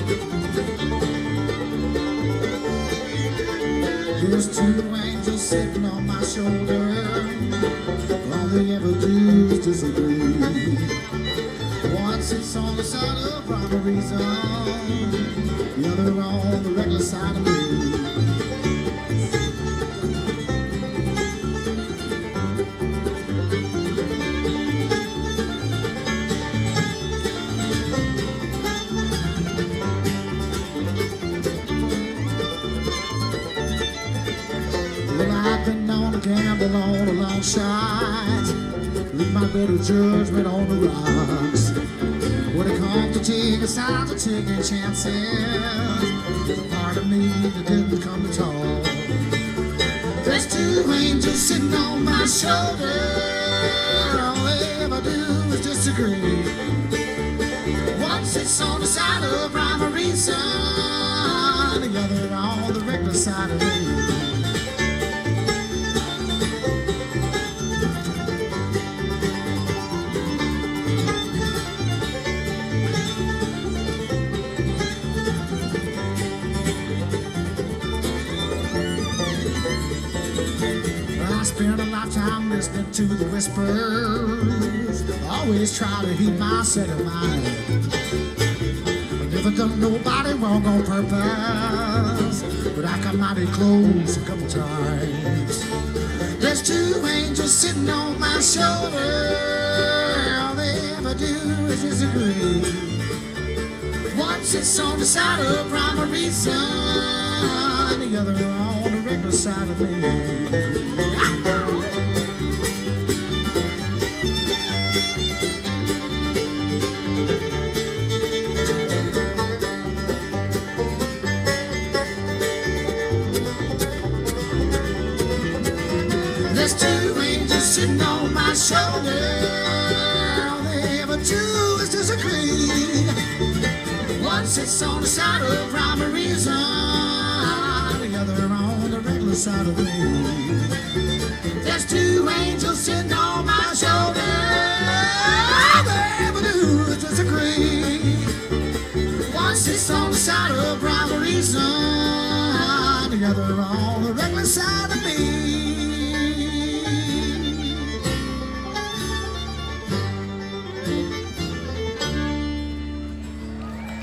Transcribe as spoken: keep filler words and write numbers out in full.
There's two angels sitting on my shoulder. All they ever do is disagree. One sits on the side of proper reason, the other on the reckless side of me. Well, I've been known to gamble on a long shot, leave my better judgment on the rocks. When it comes to taking sides or taking chances, there's a part of me that didn't come to talk. There's two angels sitting on my shoulder. All they ever do is disagree. One sits on the side of rhyme or reason, the other on the reckless side of me. I spent a lifetime listening to the whispers, always try to heed my set of mind. I never done nobody wrong on purpose, but I come mighty close a couple times. There's two angels sitting on my shoulder. All they ever do is disagree. One sits on the side of rhyme or reason, the other on the regular side of me. There's two angels sitting on my shoulder. All they ever do is disagree. One sits on the side of rhyme and reason, the other on the regular side of me. There's two angels sitting on my shoulder. All they ever do is disagree. One sits on the side of rhyme and reason, the other on the regular side of me.